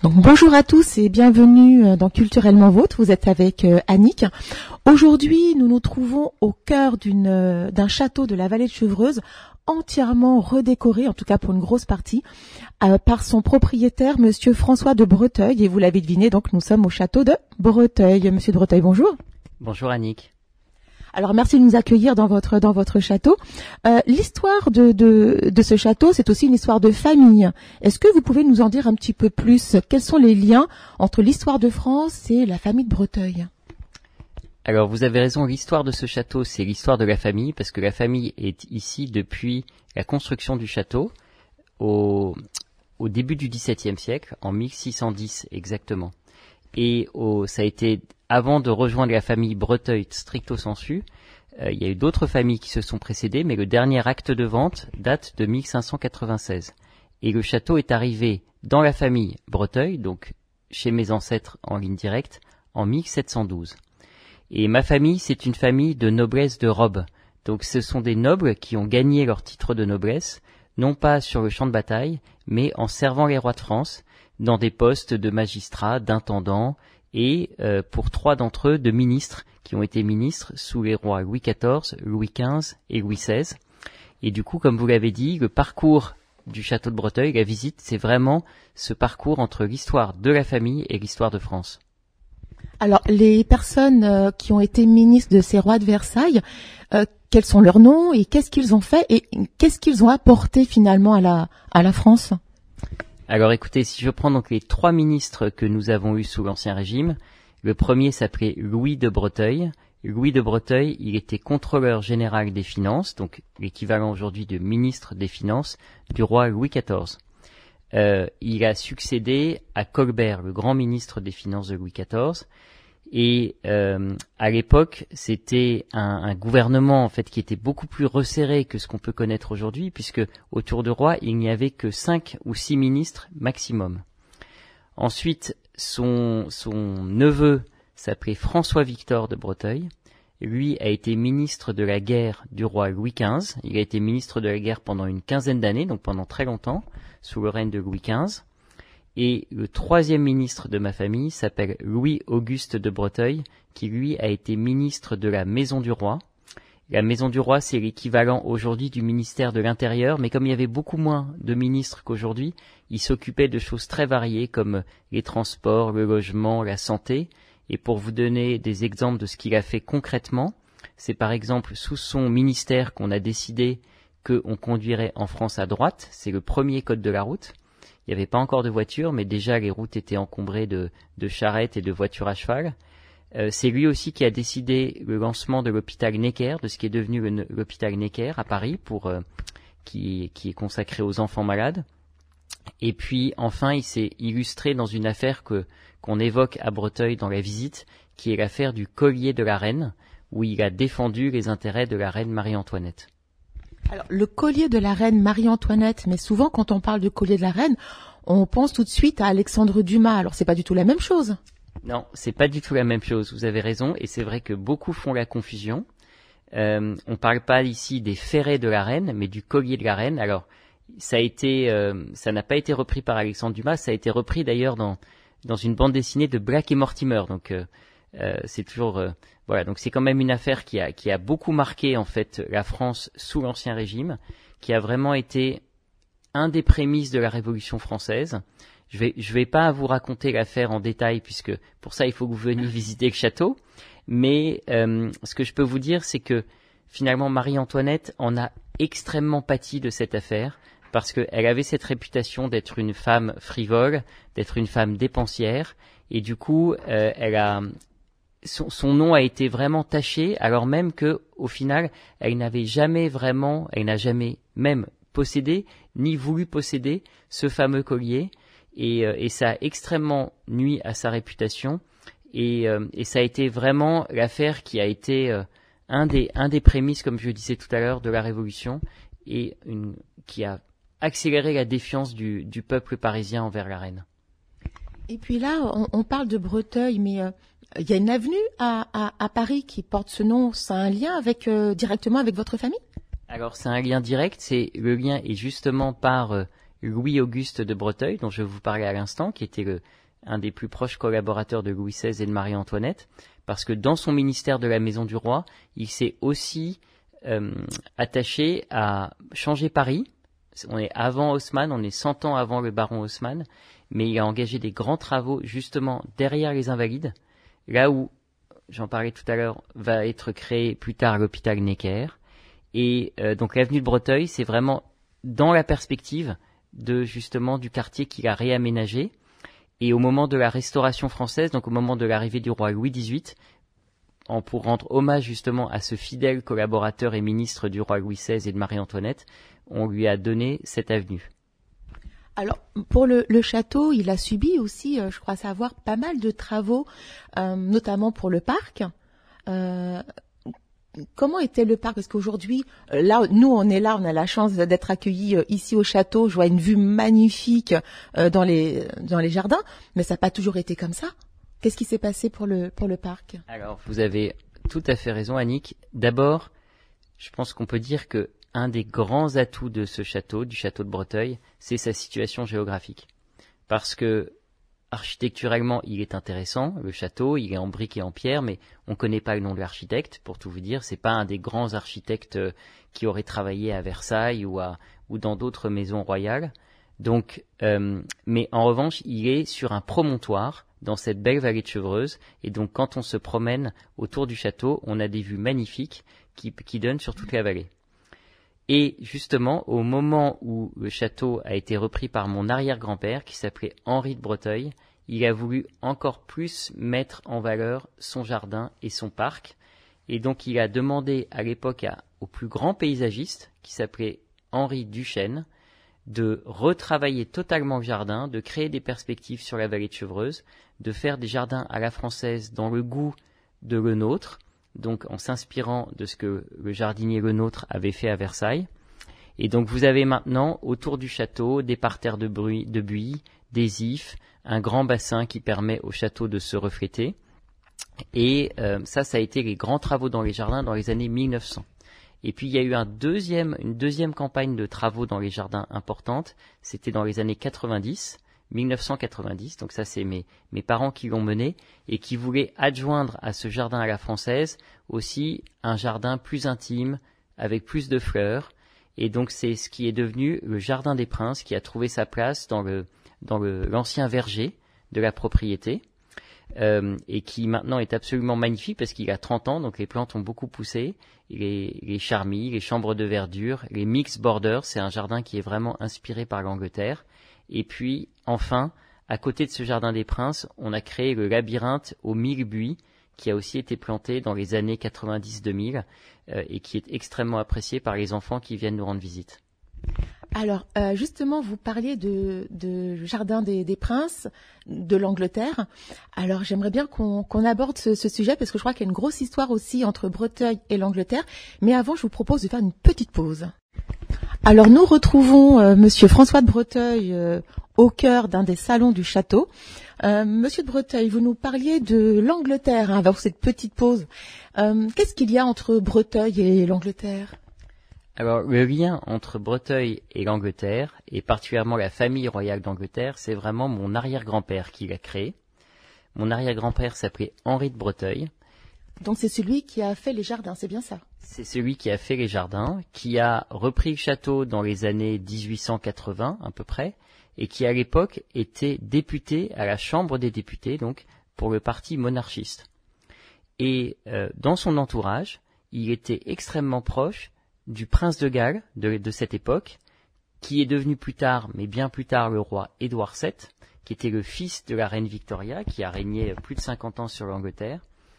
Donc, bonjour à tous et bienvenue dans Culturellement Vôtre. Vous êtes avec Annick. Aujourd'hui, nous nous trouvons au cœur d'un château de la vallée de Chevreuse, entièrement redécoré, en tout cas pour une grosse partie, par son propriétaire, Monsieur François de Breteuil. Et vous l'avez deviné, donc nous sommes au château de Breteuil. Monsieur de Breteuil, bonjour. Bonjour Annick. Alors merci de nous accueillir dans votre château. L'histoire de ce château, c'est aussi une histoire de famille. Est-ce que vous pouvez nous en dire un petit peu plus? Quels sont les liens entre l'histoire de France et la famille de Breteuil? Alors vous avez raison, l'histoire de ce château, c'est l'histoire de la famille, parce que la famille est ici depuis la construction du château au début du XVIIe siècle, en 1610 exactement. Et ça a été avant de rejoindre la famille Breteuil stricto sensu. Il y a eu d'autres familles qui se sont précédées, mais le dernier acte de vente date de 1596. Et le château est arrivé dans la famille Breteuil, donc chez mes ancêtres en ligne directe, en 1712. Et ma famille, c'est une famille de noblesse de robe. Donc ce sont des nobles qui ont gagné leur titre de noblesse, non pas sur le champ de bataille, mais en servant les rois de France, dans des postes de magistrats, d'intendants, et pour 3 d'entre eux, de ministres, qui ont été ministres sous les rois Louis XIV, Louis XV et Louis XVI. Et du coup, comme vous l'avez dit, le parcours du château de Breteuil, la visite, c'est vraiment ce parcours entre l'histoire de la famille et l'histoire de France. Alors, les personnes qui ont été ministres de ces rois de Versailles, quels sont leurs noms et qu'est-ce qu'ils ont fait et qu'est-ce qu'ils ont apporté finalement à la France? Alors écoutez, si je prends donc les 3 ministres que nous avons eus sous l'Ancien Régime, le premier s'appelait Louis de Breteuil. Louis de Breteuil, il était contrôleur général des finances, donc l'équivalent aujourd'hui de ministre des Finances du roi Louis XIV. Il a succédé à Colbert, le grand ministre des Finances de Louis XIV. Et à l'époque, c'était un gouvernement en fait qui était beaucoup plus resserré que ce qu'on peut connaître aujourd'hui, puisque autour du roi, il n'y avait que 5 ou 6 ministres maximum. Ensuite, son neveu s'appelait François-Victor de Breteuil. Lui a été ministre de la guerre du roi Louis XV. Il a été ministre de la guerre pendant une quinzaine d'années, donc pendant très longtemps, sous le règne de Louis XV. Et le 3e ministre de ma famille s'appelle Louis-Auguste de Breteuil, qui lui a été ministre de la Maison du Roi. La Maison du Roi, c'est l'équivalent aujourd'hui du ministère de l'Intérieur, mais comme il y avait beaucoup moins de ministres qu'aujourd'hui, il s'occupait de choses très variées comme les transports, le logement, la santé. Et pour vous donner des exemples de ce qu'il a fait concrètement, c'est par exemple sous son ministère qu'on a décidé qu'on conduirait en France à droite. C'est le premier code de la route. Il n'y avait pas encore de voitures, mais déjà les routes étaient encombrées de charrettes et de voitures à cheval. C'est lui aussi qui a décidé le lancement de l'hôpital Necker, de ce qui est devenu l'hôpital Necker à Paris, qui est consacré aux enfants malades. Et puis enfin, il s'est illustré dans une affaire qu'on évoque à Breteuil dans la visite, qui est l'affaire du collier de la reine, où il a défendu les intérêts de la reine Marie-Antoinette. Alors, le collier de la reine Marie-Antoinette, mais souvent quand on parle de collier de la reine, on pense tout de suite à Alexandre Dumas. Alors, c'est pas du tout la même chose. Non, c'est pas du tout la même chose. Vous avez raison, et c'est vrai que beaucoup font la confusion. On parle pas ici des ferrets de la reine, mais du collier de la reine. Alors, ça n'a pas été repris par Alexandre Dumas. Ça a été repris d'ailleurs dans une bande dessinée de Black et Mortimer. Donc, c'est toujours voilà, donc c'est quand même une affaire qui a beaucoup marqué en fait la France sous l'Ancien Régime, qui a vraiment été un des prémices de la Révolution française. Je vais pas vous raconter l'affaire en détail, puisque pour ça il faut que vous veniez visiter le château, mais ce que je peux vous dire, c'est que finalement Marie-Antoinette en a extrêmement pâti de cette affaire, parce qu'elle avait cette réputation d'être une femme frivole, d'être une femme dépensière, et du coup son nom a été vraiment taché, alors même que au final, elle n'a jamais même possédé, ni voulu posséder ce fameux collier, et ça a extrêmement nui à sa réputation, et ça a été vraiment l'affaire qui a été un des prémices, comme je le disais tout à l'heure, de la Révolution, et qui a accéléré la défiance du peuple parisien envers la reine. Et puis là, on parle de Breteuil, mais il y a une avenue à Paris qui porte ce nom. Ça a un lien directement avec votre famille? Alors c'est un lien direct, le lien est justement par Louis-Auguste de Breteuil, dont je vous parlais à l'instant, qui était un des plus proches collaborateurs de Louis XVI et de Marie-Antoinette, parce que dans son ministère de la Maison du Roi, il s'est aussi attaché à changer Paris. On est avant Haussmann, on est 100 ans avant le baron Haussmann, mais il a engagé des grands travaux justement derrière les Invalides, là où, j'en parlais tout à l'heure, va être créé plus tard l'hôpital Necker. Et donc l'avenue de Breteuil, c'est vraiment dans la perspective justement du quartier qu'il a réaménagé. Et au moment de la Restauration française, donc au moment de l'arrivée du roi Louis XVIII, pour rendre hommage justement à ce fidèle collaborateur et ministre du roi Louis XVI et de Marie-Antoinette, on lui a donné cette avenue. Alors, pour le château, il a subi aussi, je crois savoir, pas mal de travaux, notamment pour le parc. Comment était le parc? Parce qu'aujourd'hui, là, nous, on est là, on a la chance d'être accueillis ici au château. Je vois une vue magnifique dans les jardins, mais ça n'a pas toujours été comme ça. Qu'est-ce qui s'est passé pour le parc? Alors, vous avez tout à fait raison, Annick. D'abord, je pense qu'on peut dire que un des grands atouts de ce château, du château de Breteuil, c'est sa situation géographique. Parce que architecturalement, il est intéressant, le château, il est en briques et en pierre, mais on ne connaît pas le nom de l'architecte, pour tout vous dire. C'est pas un des grands architectes qui aurait travaillé à Versailles ou dans d'autres maisons royales. Donc, mais en revanche, il est sur un promontoire dans cette belle vallée de Chevreuse, et donc quand on se promène autour du château, on a des vues magnifiques qui donnent sur toute la vallée. Et justement, au moment où le château a été repris par mon arrière-grand-père, qui s'appelait Henri de Breteuil, il a voulu encore plus mettre en valeur son jardin et son parc. Et donc il a demandé à l'époque au plus grand paysagiste, qui s'appelait Henri Duchesne, de retravailler totalement le jardin, de créer des perspectives sur la vallée de Chevreuse, de faire des jardins à la française dans le goût de Le Nôtre, donc en s'inspirant de ce que le jardinier Le Nôtre avait fait à Versailles. Et donc vous avez maintenant autour du château des parterres de buis, des ifs, un grand bassin qui permet au château de se refléter. Et ça a été les grands travaux dans les jardins dans les années 1900. Et puis il y a eu une deuxième campagne de travaux dans les jardins importante, c'était dans les années 1990, donc ça c'est mes parents qui l'ont mené, et qui voulaient adjoindre à ce jardin à la française aussi un jardin plus intime, avec plus de fleurs, et donc c'est ce qui est devenu le Jardin des Princes, qui a trouvé sa place dans l'ancien verger de la propriété, et qui maintenant est absolument magnifique parce qu'il a 30 ans, donc les plantes ont beaucoup poussé, les charmilles, les chambres de verdure, les mix borders, c'est un jardin qui est vraiment inspiré par l'Angleterre. Et puis, enfin, à côté de ce jardin des Princes, on a créé le labyrinthe aux 1000 buis, qui a aussi été planté dans les années 90-2000, et qui est extrêmement apprécié par les enfants qui viennent nous rendre visite. Alors, justement, vous parliez de jardin des Princes, de l'Angleterre. Alors, j'aimerais bien qu'on aborde ce sujet, parce que je crois qu'il y a une grosse histoire aussi entre Breteuil et l'Angleterre. Mais avant, je vous propose de faire une petite pause. Alors, nous retrouvons Monsieur François de Breteuil au cœur d'un des salons du château. Monsieur de Breteuil, vous nous parliez de l'Angleterre avant cette petite pause. Qu'est-ce qu'il y a entre Breteuil et l'Angleterre ? Alors, le lien entre Breteuil et l'Angleterre, et particulièrement la famille royale d'Angleterre, c'est vraiment mon arrière-grand-père qui l'a créé. Mon arrière-grand-père s'appelait Henri de Breteuil. Donc c'est celui qui a fait les jardins, c'est bien ça? C'est celui qui a fait les jardins, qui a repris le château dans les années 1880 à peu près, et qui à l'époque était député à la Chambre des députés, donc pour le parti monarchiste. Et dans son entourage, il était extrêmement proche du prince de Galles de cette époque, qui est devenu plus tard, mais bien plus tard, le roi Édouard VII, qui était le fils de la reine Victoria, qui a régné plus de 50 ans sur l'Angleterre.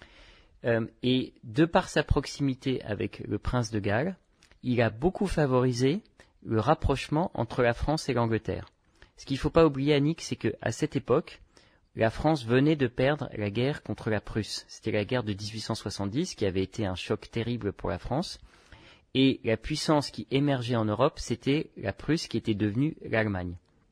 Et de par sa proximité avec le prince de Galles, il a beaucoup favorisé le rapprochement entre la France et l'Angleterre. Ce qu'il ne faut pas oublier, Annick, c'est qu'à cette époque, la France venait de perdre la guerre contre la Prusse. C'était la guerre de 1870 qui avait été un choc terrible pour la France. Et la puissance qui émergeait en Europe, c'était la Prusse qui était devenue l'Allemagne.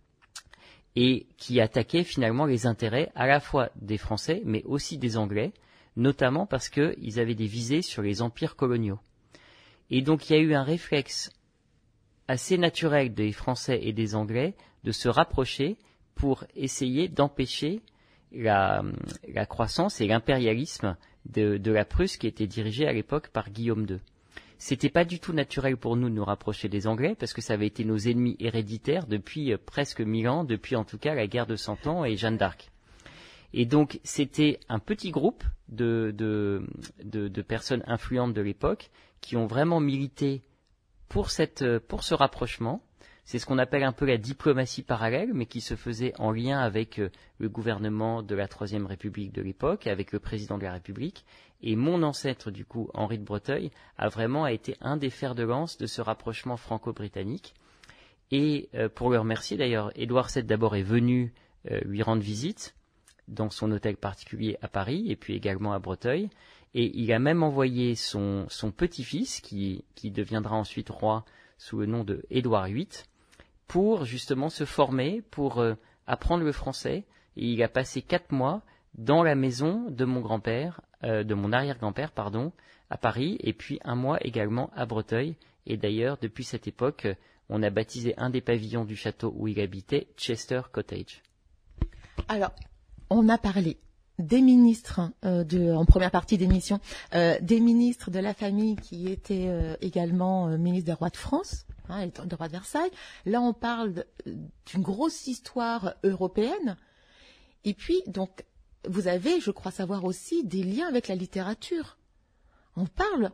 Et qui attaquait finalement les intérêts à la fois des Français, mais aussi des Anglais, notamment parce qu'ils avaient des visées sur les empires coloniaux. Et donc il y a eu un réflexe assez naturel des Français et des Anglais de se rapprocher pour essayer d'empêcher la croissance et l'impérialisme de la Prusse qui était dirigée à l'époque par Guillaume II. C'était pas du tout naturel pour nous de nous rapprocher des Anglais parce que ça avait été nos ennemis héréditaires depuis presque 1000 ans, depuis en tout cas la guerre de 100 ans et Jeanne d'Arc. Et donc c'était un petit groupe de personnes influentes de l'époque qui ont vraiment milité pour ce rapprochement. C'est ce qu'on appelle un peu la diplomatie parallèle, mais qui se faisait en lien avec le gouvernement de la Troisième République de l'époque, avec le président de la République. Et mon ancêtre, du coup, Henri de Breteuil, a vraiment été un des fers de lance de ce rapprochement franco-britannique. Et pour le remercier, d'ailleurs, Édouard VII d'abord est venu lui rendre visite dans son hôtel particulier à Paris, et puis également à Breteuil. Et il a même envoyé son petit-fils, qui deviendra ensuite roi sous le nom de Édouard VIII, pour justement se former, pour apprendre le français. Et il a passé 4 mois dans la maison de mon grand-père, de mon arrière-grand-père, pardon, à Paris, et puis 1 mois également à Breteuil. Et d'ailleurs, depuis cette époque, on a baptisé un des pavillons du château où il habitait Chester Cottage. Alors, on a parlé des ministres en première partie d'émission, des ministres de la famille qui étaient également ministres des rois de France, et des rois de Versailles. Là, on parle d'une grosse histoire européenne. Et puis, donc, vous avez, je crois savoir aussi, des liens avec la littérature. On parle,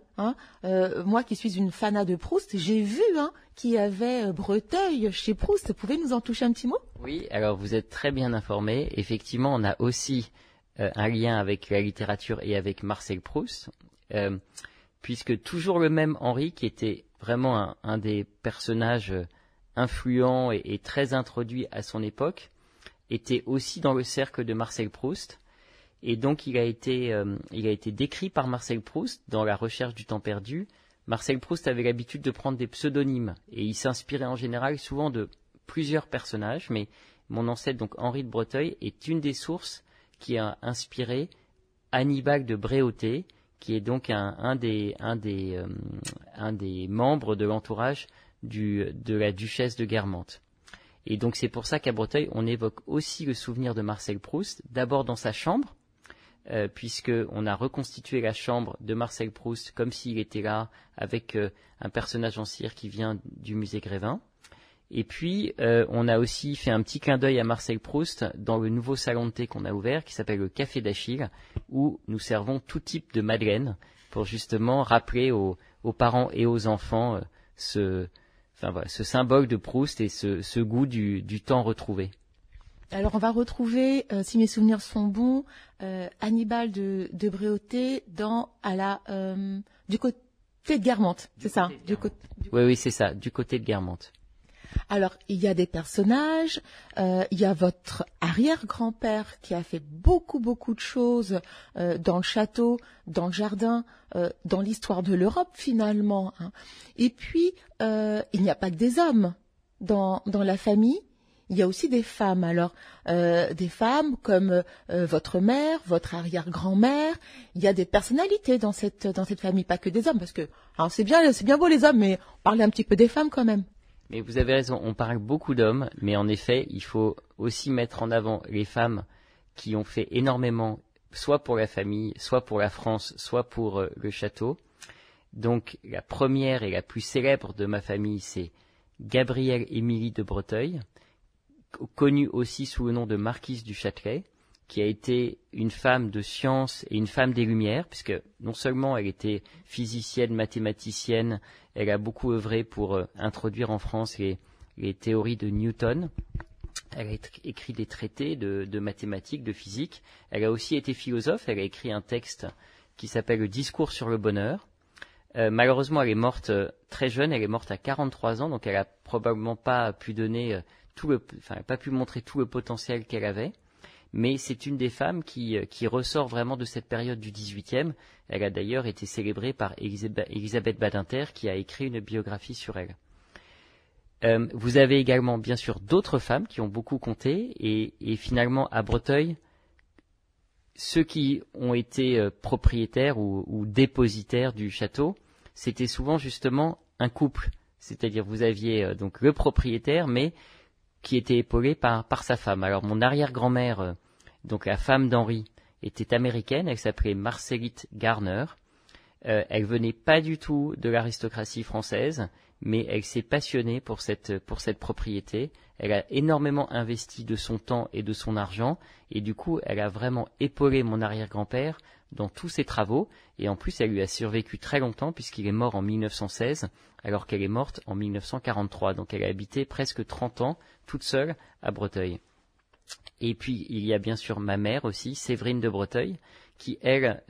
moi qui suis une fanat de Proust, j'ai vu qu'il y avait Breteuil chez Proust. Vous pouvez nous en toucher un petit mot ? Oui, alors vous êtes très bien informés. Effectivement, on a aussi un lien avec la littérature et avec Marcel Proust, puisque toujours le même Henri, qui était vraiment un des personnages influents et très introduits à son époque, était aussi dans le cercle de Marcel Proust. Et donc il a été décrit par Marcel Proust dans La Recherche du temps perdu. Marcel Proust avait l'habitude de prendre des pseudonymes et il s'inspirait en général souvent de plusieurs personnages, mais mon ancêtre, donc Henri de Breteuil, est une des sources qui a inspiré Annibal de Bréauté, qui est donc un des membres de l'entourage de la duchesse de Guermantes. Et donc c'est pour ça qu'à Breteuil, on évoque aussi le souvenir de Marcel Proust, d'abord dans sa chambre, puisqu'on a reconstitué la chambre de Marcel Proust comme s'il était là, avec un personnage en cire qui vient du musée Grévin. Et puis, on a aussi fait un petit clin d'œil à Marcel Proust dans le nouveau salon de thé qu'on a ouvert, qui s'appelle le Café d'Achille, où nous servons tout type de madeleine pour justement rappeler aux parents et aux enfants ce symbole de Proust et ce goût du temps retrouvé. Alors, on va retrouver, si mes souvenirs sont bons, Annibal de Bréauté du côté de Guermantes, c'est ça ? Oui, c'est ça, du côté de Guermantes. Alors, il y a des personnages, il y a votre arrière-grand-père qui a fait beaucoup de choses dans le château, dans le jardin, dans l'histoire de l'Europe finalement. Et puis, il n'y a pas que des hommes dans la famille, il y a aussi des femmes. Alors, des femmes comme votre mère, votre arrière-grand-mère, il y a des personnalités dans cette famille, pas que des hommes, parce que alors c'est bien beau les hommes, mais on parle un petit peu des femmes quand même. Mais vous avez raison, on parle beaucoup d'hommes, mais en effet, il faut aussi mettre en avant les femmes qui ont fait énormément, soit pour la famille, soit pour la France, soit pour le château. Donc, la première et la plus célèbre de ma famille, c'est Gabrielle Émilie de Breteuil, connue aussi sous le nom de Marquise du Châtelet, qui a été une femme de science et une femme des Lumières, puisque non seulement elle était physicienne, mathématicienne, elle a beaucoup œuvré pour introduire en France les théories de Newton. Elle a écrit des traités de mathématiques, de physique. Elle a aussi été philosophe. Elle a écrit un texte qui s'appelle « Le discours sur le bonheur ». Malheureusement, elle est morte très jeune. Elle est morte à 43 ans, donc elle a probablement pas pu pas pu montrer tout le potentiel qu'elle avait. Mais c'est une des femmes qui ressort vraiment de cette période du XVIIIe. Elle a d'ailleurs été célébrée par Elisabeth Badinter, qui a écrit une biographie sur elle. Vous avez également, bien sûr, d'autres femmes qui ont beaucoup compté, et finalement, à Breteuil, ceux qui ont été propriétaires ou dépositaires du château, c'était souvent justement un couple C'est-à-dire vous aviez donc le propriétaire, mais qui était épaulé par sa femme. Alors mon arrière-grand-mère, donc la femme d'Henri, était américaine, elle s'appelait Marcellite Garner. Elle venait pas du tout de l'aristocratie française, mais elle s'est passionnée pour cette propriété. Elle a énormément investi de son temps et de son argent, et du coup, elle a vraiment épaulé mon arrière-grand-père dans tous ses travaux, et en plus, elle lui a survécu très longtemps, puisqu'il est mort en 1916, alors qu'elle est morte en 1943. Donc elle a habité presque 30 ans, toute seule, à Breteuil. Et puis, il y a bien sûr ma mère aussi, Séverine de Breteuil, qui, elle,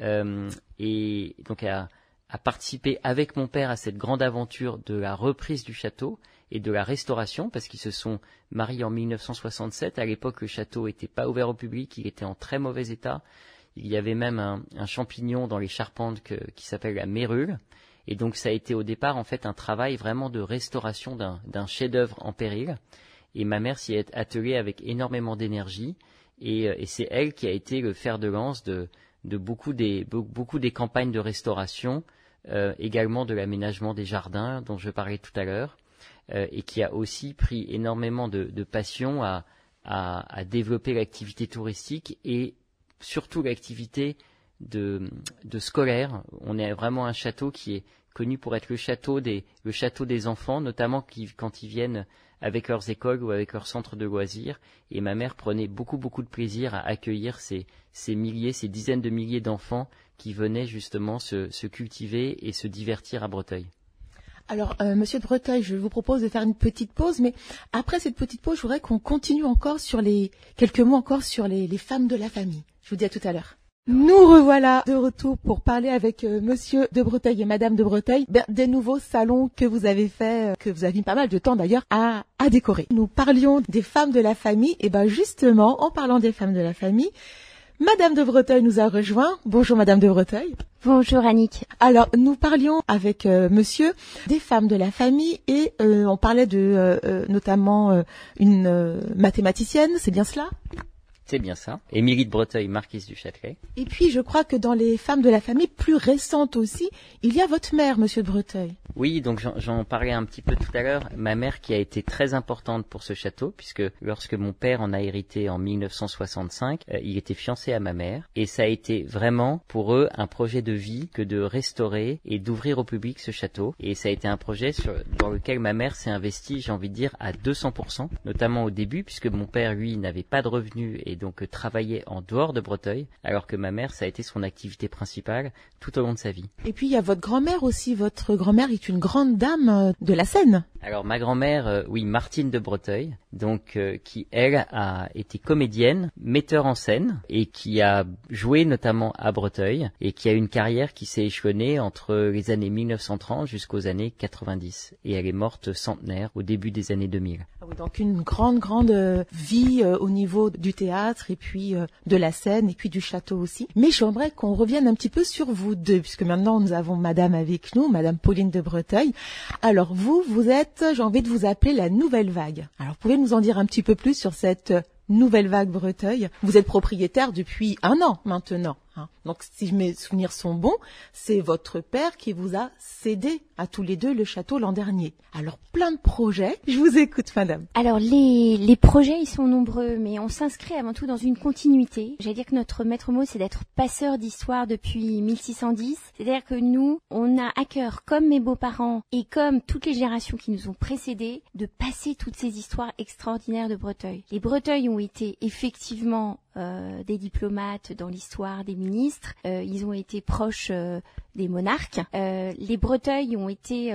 a participé avec mon père à cette grande aventure de la reprise du château et de la restauration, parce qu'ils se sont mariés en 1967. À l'époque, le château n'était pas ouvert au public, il était en très mauvais état. Il y avait même un champignon dans les charpentes qui s'appelle la mérule. Et donc, ça a été au départ, en fait, un travail vraiment de restauration d'un chef-d'œuvre en péril. Et ma mère s'y est attelée avec énormément d'énergie. Et c'est elle qui a été le fer de lance de beaucoup des campagnes de restauration, également de l'aménagement des jardins dont je parlais tout à l'heure, et qui a aussi pris énormément de passion à développer l'activité touristique et surtout l'activité de scolaire. On est vraiment un château qui est connu pour être le château des enfants, notamment quand ils viennent avec leurs écoles ou avec leurs centres de loisirs. Et ma mère prenait beaucoup de plaisir à accueillir ces dizaines de milliers d'enfants qui venaient justement se cultiver et se divertir à Breteuil. Alors, Monsieur de Breteuil, je vous propose de faire une petite pause, mais après cette petite pause, je voudrais qu'on continue encore quelques mots encore sur les femmes de la famille. Je vous dis à tout à l'heure. Nous revoilà de retour pour parler avec Monsieur de Breteuil et Madame de Breteuil des nouveaux salons que vous avez fait, que vous avez mis pas mal de temps d'ailleurs à décorer. Nous parlions des femmes de la famille, et justement, en parlant des femmes de la famille, Madame de Breteuil nous a rejoint. Bonjour Madame de Breteuil. Bonjour Annick. Alors, nous parlions avec monsieur des femmes de la famille et on parlait de notamment une mathématicienne, c'est bien cela ? C'est bien ça. Émilie de Breteuil, marquise du Châtelet. Et puis, je crois que dans les femmes de la famille plus récentes aussi, il y a votre mère, Monsieur de Breteuil. Oui, donc j'en parlais un petit peu tout à l'heure. Ma mère qui a été très importante pour ce château, puisque lorsque mon père en a hérité en 1965, il était fiancé à ma mère. Et ça a été vraiment pour eux un projet de vie que de restaurer et d'ouvrir au public ce château. Et ça a été un projet dans lequel ma mère s'est investie, j'ai envie de dire, à 200%, notamment au début, puisque mon père, lui, n'avait pas de revenus et donc travaillait en dehors de Breteuil, alors que ma mère, ça a été son activité principale tout au long de sa vie. Et puis il y a votre grand-mère aussi. Votre grand-mère est une grande dame de la Seine. Alors ma grand-mère, oui, Martine de Breteuil, donc qui elle a été comédienne, metteur en scène et qui a joué notamment à Breteuil et qui a une carrière qui s'est échelonnée entre les années 1930 jusqu'aux années 90 et elle est morte centenaire au début des années 2000. Ah oui, donc une grande vie au niveau du théâtre et puis de la scène et puis du château aussi. Mais j'aimerais qu'on revienne un petit peu sur vous deux puisque maintenant nous avons Madame avec nous, Madame Pauline de Breteuil. Alors vous êtes, j'ai envie de vous appeler la nouvelle vague. Alors pouvez nous en dire un petit peu plus sur cette nouvelle vague Breteuil. Vous êtes propriétaire depuis 1 an maintenant. Donc si mes souvenirs sont bons, c'est votre père qui vous a cédé à tous les deux le château l'an dernier. Alors plein de projets, je vous écoute madame. Alors les projets ils sont nombreux, mais on s'inscrit avant tout dans une continuité. J'allais dire que notre maître mot c'est d'être passeur d'histoire depuis 1610. C'est-à-dire que nous, on a à cœur, comme mes beaux-parents et comme toutes les générations qui nous ont précédés, de passer toutes ces histoires extraordinaires de Breteuil. Les Breteuil ont été effectivement des diplomates dans l'histoire, des ministres, ils ont été proches des monarques. Les Breteuil ont été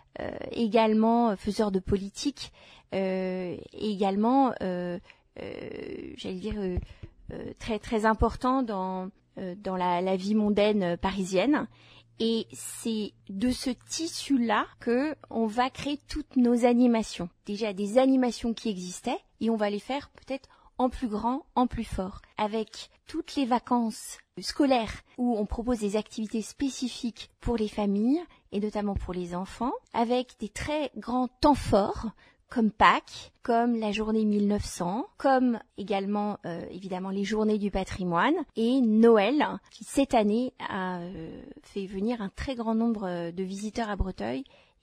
également faiseurs de politique, également, j'allais dire, très important dans la vie mondaine parisienne. Et c'est de ce tissu-là que on va créer toutes nos animations. Déjà des animations qui existaient et on va les faire peut-être en plus grand, en plus fort, avec toutes les vacances scolaires où on propose des activités spécifiques pour les familles et notamment pour les enfants, avec des très grands temps forts comme Pâques, comme la journée 1900, comme également évidemment les journées du patrimoine et Noël qui cette année a fait venir un très grand nombre de visiteurs à Breteuil.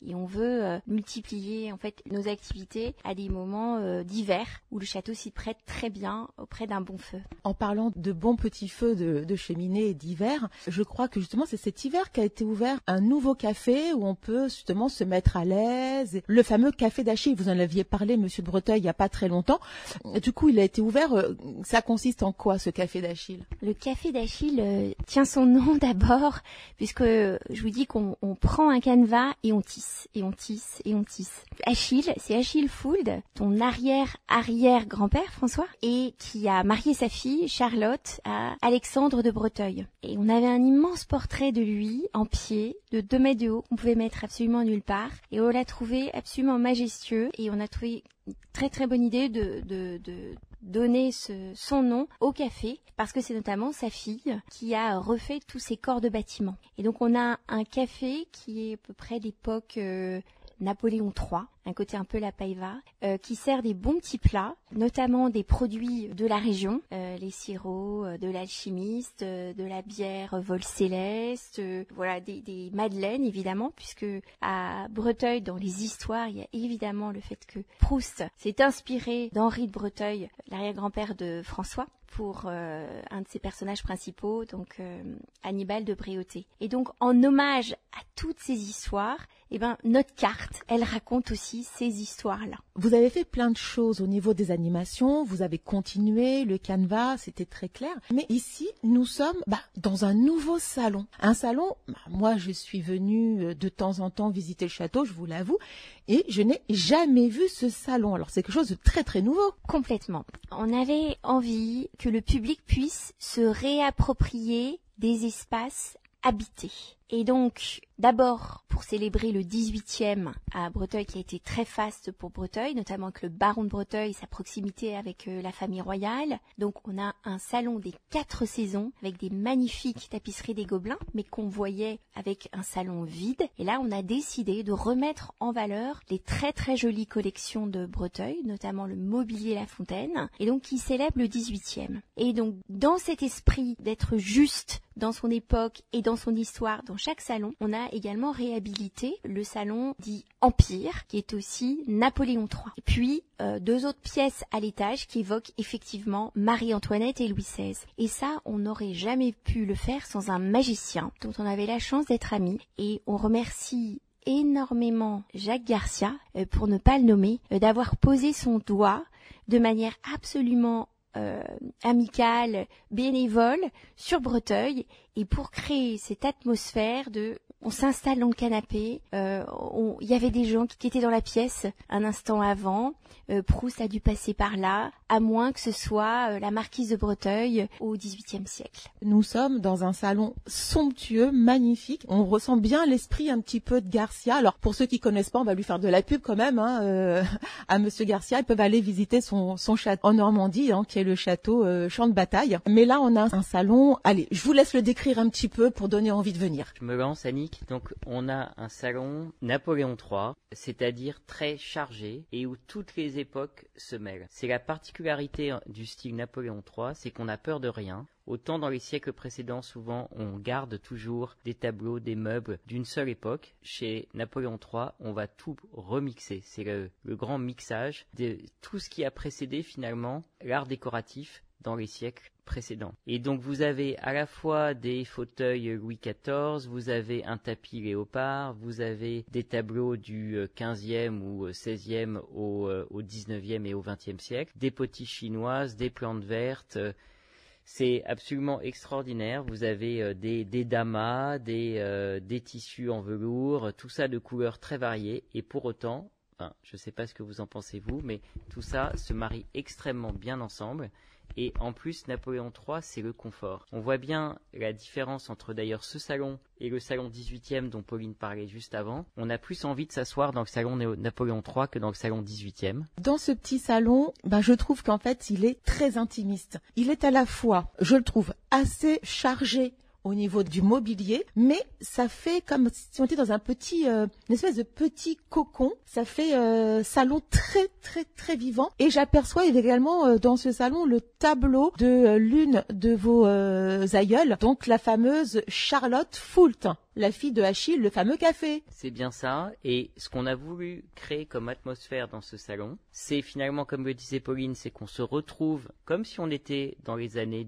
Et on veut multiplier en fait nos activités à des moments d'hiver où le château s'y prête très bien auprès d'un bon feu. En parlant de bons petits feux de cheminée d'hiver, je crois que justement c'est cet hiver qu'a été ouvert un nouveau café où on peut justement se mettre à l'aise. Le fameux café d'Achille, vous en aviez parlé, Monsieur de Breteuil, il n'y a pas très longtemps. Du coup, il a été ouvert. Ça consiste en quoi, ce café d'Achille? Le café d'Achille tient son nom d'abord, puisque je vous dis qu'on prend un canevas et on tisse, et on tisse, et on tisse. Achille, c'est Achille Fould, ton arrière-grand-père, François, et qui a marié sa fille, Charlotte, à Alexandre de Breteuil. Et on avait un immense portrait de lui, en pied, de 2 mètres de haut, qu'on pouvait mettre absolument nulle part. Et on l'a trouvé absolument majestueux, et on a trouvé une très très bonne idée de donner son nom au café, parce que c'est notamment sa fille qui a refait tous ses corps de bâtiment. Et donc on a un café qui est à peu près d'époque Napoléon III, un côté un peu la païva, qui sert des bons petits plats, notamment des produits de la région, les sirops de l'alchimiste, de la bière Vol Céleste, voilà, des madeleines évidemment, puisque à Breteuil, dans les histoires, il y a évidemment le fait que Proust s'est inspiré d'Henri de Breteuil, l'arrière-grand-père de François, pour un de ses personnages principaux, donc Hannibal de Bréauté. Et donc, en hommage à toutes ces histoires, eh ben, notre carte, elle raconte aussi ces histoires-là. Vous avez fait plein de choses au niveau des animations, vous avez continué, le canevas, c'était très clair. Mais ici, nous sommes dans un nouveau salon. Un salon, moi je suis venue de temps en temps visiter le château, je vous l'avoue, et je n'ai jamais vu ce salon. Alors c'est quelque chose de très très nouveau. Complètement. On avait envie que le public puisse se réapproprier des espaces habités. Et donc, d'abord, pour célébrer le 18e à Breteuil, qui a été très faste pour Breteuil, notamment avec le baron de Breteuil, sa proximité avec la famille royale. Donc, on a un salon des 4 saisons, avec des magnifiques tapisseries des Gobelins, mais qu'on voyait avec un salon vide. Et là, on a décidé de remettre en valeur les très très jolies collections de Breteuil, notamment le mobilier La Fontaine, et donc qui célèbre le 18e. Et donc, dans cet esprit d'être juste dans son époque et dans son histoire, dans chaque salon, on a également réhabilité le salon dit Empire, qui est aussi Napoléon III. Et puis, 2 autres pièces à l'étage qui évoquent effectivement Marie-Antoinette et Louis XVI. Et ça, on n'aurait jamais pu le faire sans un magicien dont on avait la chance d'être amis. Et on remercie énormément Jacques Garcia, pour ne pas le nommer, d'avoir posé son doigt de manière absolument amicale, bénévole, sur Breteuil, et pour créer cette atmosphère de on s'installe dans le canapé, il y avait des gens qui étaient dans la pièce un instant avant, Proust a dû passer par là, à moins que ce soit la marquise de Breteuil au XVIIIe siècle. Nous sommes dans un salon somptueux, magnifique. On ressent bien l'esprit un petit peu de Garcia. Alors pour ceux qui connaissent pas, on va lui faire de la pub quand même à Monsieur Garcia. Ils peuvent aller visiter son château en Normandie, qui est le château Champ de Bataille. Mais là, on a un salon. Allez, je vous laisse le décrire un petit peu pour donner envie de venir. Je me lance, Annick. Donc on a un salon Napoléon III, c'est-à-dire très chargé et où toutes les époques se mêlent. C'est la particularité du style Napoléon III, c'est qu'on n'a peur de rien. Autant dans les siècles précédents, souvent, on garde toujours des tableaux, des meubles d'une seule époque. Chez Napoléon III, on va tout remixer. C'est le grand mixage de tout ce qui a précédé finalement l'art décoratif dans les siècles précédents. Et donc vous avez à la fois des fauteuils Louis XIV, vous avez un tapis léopard, vous avez des tableaux du 15e ou 16e au 19e et au 20e siècle, des potiches chinoises, des plantes vertes. C'est absolument extraordinaire. Vous avez des damas, des tissus en velours, tout ça de couleurs très variées. Et pour autant, je ne sais pas ce que vous en pensez vous, mais tout ça se marie extrêmement bien ensemble. Et en plus, Napoléon III, c'est le confort. On voit bien la différence entre d'ailleurs ce salon et le salon 18e dont Pauline parlait juste avant. On a plus envie de s'asseoir dans le salon Napoléon III que dans le salon 18e. Dans ce petit salon, je trouve qu'en fait, il est très intimiste. Il est à la fois, je le trouve, assez chargé au niveau du mobilier, mais ça fait comme si on était dans un petit, une espèce de petit cocon. Ça fait salon très très très vivant. Et j'aperçois également dans ce salon le tableau de l'une de vos aïeules, donc la fameuse Charlotte Foult. la fille de Achille, le fameux café. C'est bien ça, et ce qu'on a voulu créer comme atmosphère dans ce salon, c'est finalement, comme le disait Pauline, c'est qu'on se retrouve comme si on était dans les années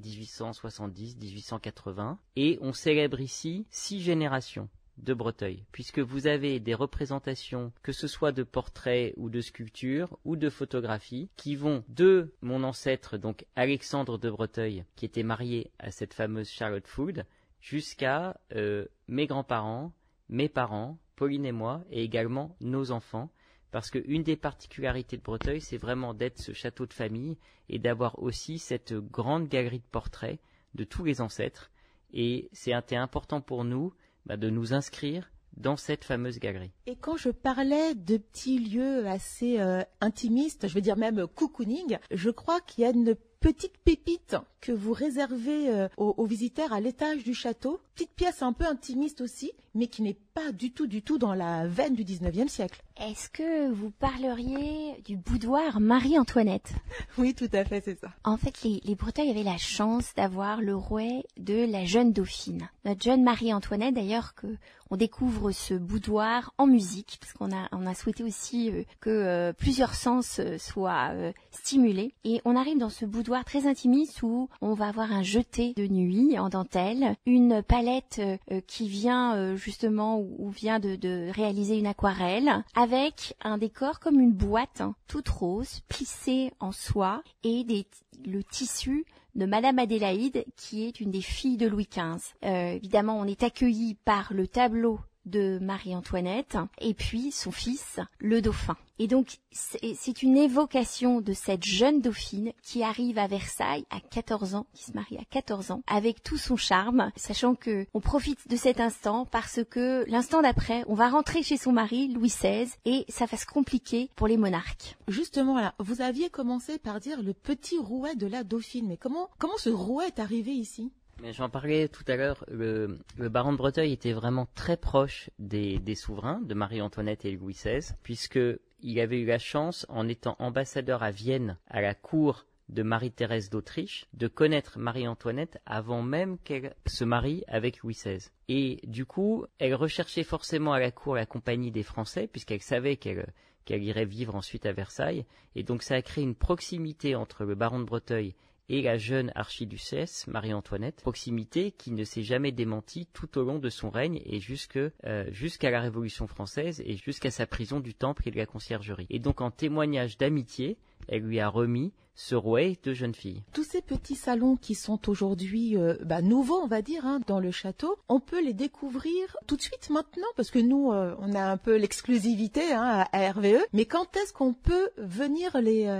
1870, 1880, et on célèbre ici 6 générations de Breteuil, puisque vous avez des représentations, que ce soit de portraits ou de sculptures ou de photographies, qui vont de mon ancêtre, donc Alexandre de Breteuil, qui était marié à cette fameuse Charlotte Fould, jusqu'à mes grands-parents, mes parents, Pauline et moi, et également nos enfants, parce qu'une des particularités de Breteuil, c'est vraiment d'être ce château de famille et d'avoir aussi cette grande galerie de portraits de tous les ancêtres, et c'était important pour nous de nous inscrire dans cette fameuse galerie. Et quand je parlais de petits lieux assez intimistes, je veux dire même cocooning, je crois qu'il y a une petite pépite que vous réservez aux visiteurs à l'étage du château. Petite pièce un peu intimiste aussi, mais qui n'est pas du tout dans la veine du 19e siècle. Est-ce que vous parleriez du boudoir Marie-Antoinette? Oui, tout à fait, c'est ça. En fait, les Breteuil avaient la chance d'avoir le rouet de la jeune dauphine. Notre jeune Marie-Antoinette, d'ailleurs, on découvre ce boudoir en musique, parce qu'on a souhaité aussi que plusieurs sens soient stimulés. Et on arrive dans ce boudoir très intimiste où on va avoir un jeté de nuit en dentelle, une palette qui vient justement où vient de réaliser une aquarelle, avec un décor comme une boîte toute rose, plissée en soie, et le tissu de Madame Adélaïde, qui est une des filles de Louis XV. Évidemment, on est accueilli par le tableau de Marie-Antoinette et puis son fils, le dauphin. Et donc, c'est une évocation de cette jeune dauphine qui arrive à Versailles à 14 ans, qui se marie à 14 ans, avec tout son charme, sachant que on profite de cet instant parce que l'instant d'après, on va rentrer chez son mari, Louis XVI, et ça va se compliquer pour les monarques. Justement, là, vous aviez commencé par dire le petit rouet de la dauphine, mais comment ce rouet est arrivé ici ? Mais j'en parlais tout à l'heure, le baron de Breteuil était vraiment très proche des souverains, de Marie-Antoinette et Louis XVI, puisqu'il avait eu la chance, en étant ambassadeur à Vienne, à la cour de Marie-Thérèse d'Autriche, de connaître Marie-Antoinette avant même qu'elle se marie avec Louis XVI. Et du coup, elle recherchait forcément à la cour la compagnie des Français, puisqu'elle savait qu'elle irait vivre ensuite à Versailles, et donc ça a créé une proximité entre le baron de Breteuil et la jeune archiduchesse Marie-Antoinette, proximité qui ne s'est jamais démentie tout au long de son règne et jusqu'à la Révolution française et jusqu'à sa prison du Temple et de la Conciergerie. Et donc en témoignage d'amitié, elle lui a remis ce rouet de jeune fille. Tous ces petits salons qui sont aujourd'hui nouveaux, on va dire, dans le château, on peut les découvrir tout de suite maintenant, parce que nous, on a un peu l'exclusivité à RVE, mais quand est-ce qu'on peut venir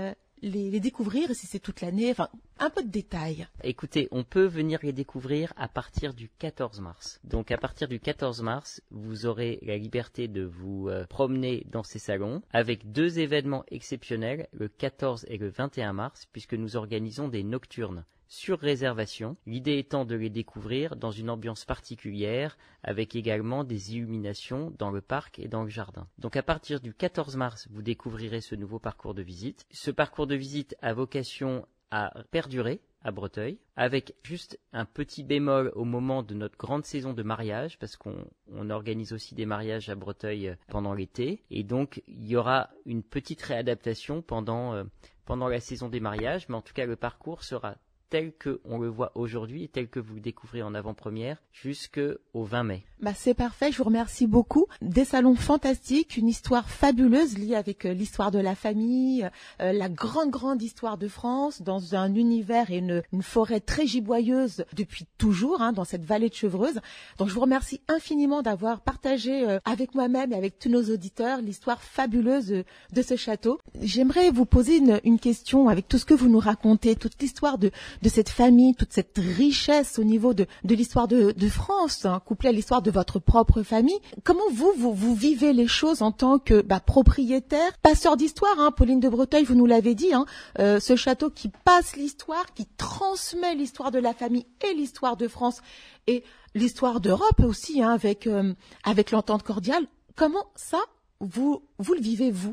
les découvrir, si c'est toute l'année, enfin un peu de détails. Écoutez, on peut venir les découvrir à partir du 14 mars. Donc à partir du 14 mars, vous aurez la liberté de vous promener dans ces salons avec 2 événements exceptionnels, le 14 et le 21 mars, puisque nous organisons des nocturnes sur réservation, l'idée étant de les découvrir dans une ambiance particulière, avec également des illuminations dans le parc et dans le jardin. Donc à partir du 14 mars, vous découvrirez ce nouveau parcours de visite. Ce parcours de visite a vocation à perdurer à Breteuil, avec juste un petit bémol au moment de notre grande saison de mariage, parce qu'on organise aussi des mariages à Breteuil pendant l'été, et donc il y aura une petite réadaptation pendant la saison des mariages, mais en tout cas le parcours sera tel qu'on le voit aujourd'hui et tel que vous le découvrez en avant-première jusqu'au 20 mai. C'est parfait, je vous remercie beaucoup. Des salons fantastiques, une histoire fabuleuse liée avec l'histoire de la famille, la grande histoire de France dans un univers et une forêt très giboyeuse depuis toujours dans cette vallée de Chevreuse. Donc je vous remercie infiniment d'avoir partagé avec moi-même et avec tous nos auditeurs l'histoire fabuleuse de ce château. J'aimerais vous poser une question avec tout ce que vous nous racontez, toute l'histoire de cette famille, toute cette richesse au niveau de l'histoire de France, couplée à l'histoire de votre propre famille. Comment vous vivez les choses en tant que propriétaire, passeur d'histoire, Pauline de Breteuil, vous nous l'avez dit, ce château qui passe l'histoire, qui transmet l'histoire de la famille et l'histoire de France et l'histoire d'Europe aussi, avec l'entente cordiale. Comment ça, vous le vivez, vous ?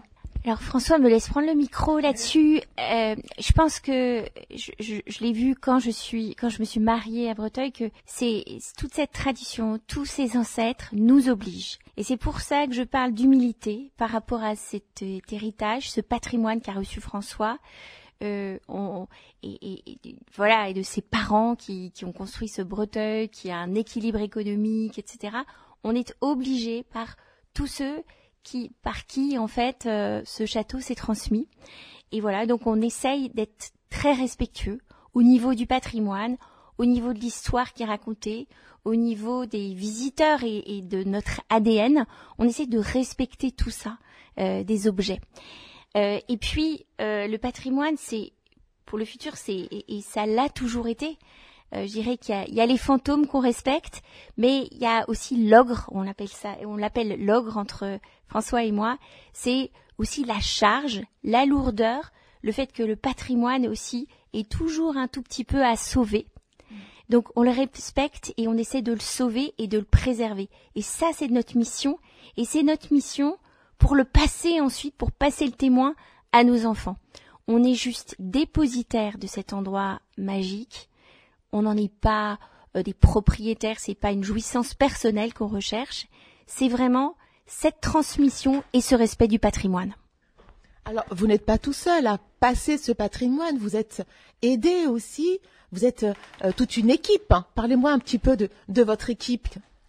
Alors François me laisse prendre le micro là-dessus. Je pense que je l'ai vu quand je me suis mariée à Breteuil, que c'est toute cette tradition, tous ces ancêtres nous obligent. Et c'est pour ça que je parle d'humilité par rapport à cet héritage, ce patrimoine qu'a reçu François. Voilà, et de ses parents qui ont construit ce Breteuil, qui a un équilibre économique, etc. On est obligé par tous ceux par qui en fait ce château s'est transmis. Et voilà, donc on essaye d'être très respectueux au niveau du patrimoine, au niveau de l'histoire qui est racontée, au niveau des visiteurs et de notre ADN. On essaie de respecter tout ça, des objets. Et puis le patrimoine, c'est pour le futur, et ça l'a toujours été. Je dirais qu'il y a les fantômes qu'on respecte, mais il y a aussi l'ogre, on l'appelle l'ogre entre François et moi. C'est aussi la charge, la lourdeur, le fait que le patrimoine aussi est toujours un tout petit peu à sauver. Donc on le respecte et on essaie de le sauver et de le préserver. Et ça, c'est notre mission. Et c'est notre mission pour le passer ensuite, pour passer le témoin à nos enfants. On est juste dépositaire de cet endroit magique. On n'en est pas des propriétaires, c'est pas une jouissance personnelle qu'on recherche, c'est vraiment cette transmission et ce respect du patrimoine. Alors, vous n'êtes pas tout seul à passer ce patrimoine, vous êtes aidé aussi, vous êtes toute une équipe. Hein. Parlez-moi un petit peu de votre équipe.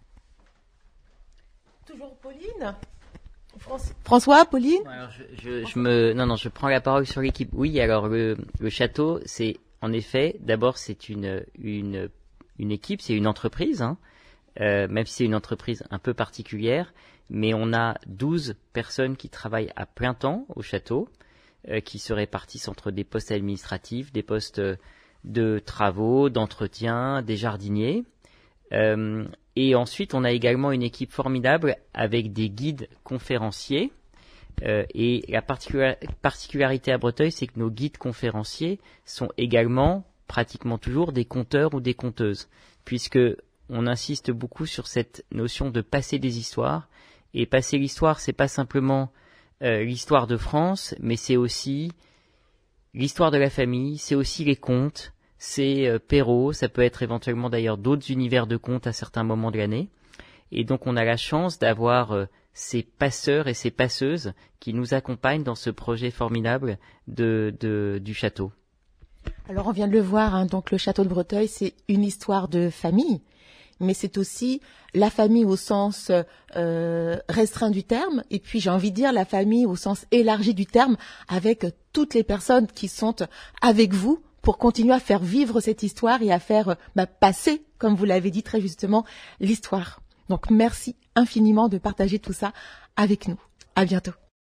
Toujours Pauline ? François, Pauline ? Alors je prends la parole sur l'équipe. Oui, alors le château, c'est en effet, d'abord c'est une équipe, c'est une entreprise, hein, même si c'est une entreprise un peu particulière, mais on a 12 personnes qui travaillent à plein temps au château, qui se répartissent entre des postes administratifs, des postes de travaux, d'entretien, des jardiniers. Et ensuite, on a également une équipe formidable avec des guides conférenciers. Et la particularité à Breteuil, c'est que nos guides conférenciers sont également, pratiquement toujours, des conteurs ou des conteuses, puisque on insiste beaucoup sur cette notion de passer des histoires. Et passer l'histoire, c'est pas simplement l'histoire de France, mais c'est aussi l'histoire de la famille, c'est aussi les contes, c'est Perrault, ça peut être éventuellement d'ailleurs d'autres univers de contes à certains moments de l'année. Et donc on a la chance d'avoir ces passeurs et ces passeuses qui nous accompagnent dans ce projet formidable du château. Alors on vient de le voir, hein, donc le château de Breteuil, c'est une histoire de famille, mais c'est aussi la famille au sens restreint du terme, et puis j'ai envie de dire la famille au sens élargi du terme, avec toutes les personnes qui sont avec vous pour continuer à faire vivre cette histoire et à faire passer, comme vous l'avez dit très justement, l'histoire. Donc merci infiniment de partager tout ça avec nous. À bientôt.